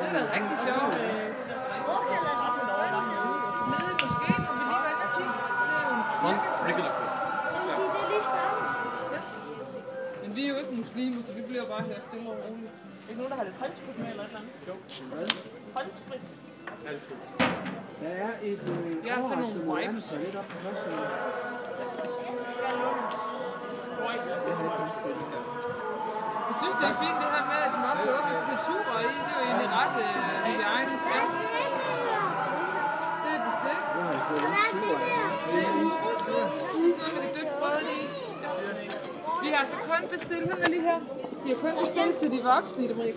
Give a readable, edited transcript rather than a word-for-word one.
har været rigtig sjovt. Nede i moskeen, hvor vi lige var inde og kigge. Det er jo en kirke. Ja. Men vi er jo ikke muslimer, så vi bliver bare her stille og roligt. Er ikke nogen, der har lidt håndsprit med eller et eller andet? Jo. Håndsprit? Altid. Der er et sådan nogle wipes. lidt op på første. Jeg synes, det er fint det her med, at de også åbner strukturer i. Det er jo egentlig ret hygiejnisk. Ja. Det er bestik. Det er hummus. Og sådan noget med det døbt brød i. Vi har altså kun bestilt, hør lige her. Vi har kun bestilt til de voksne i det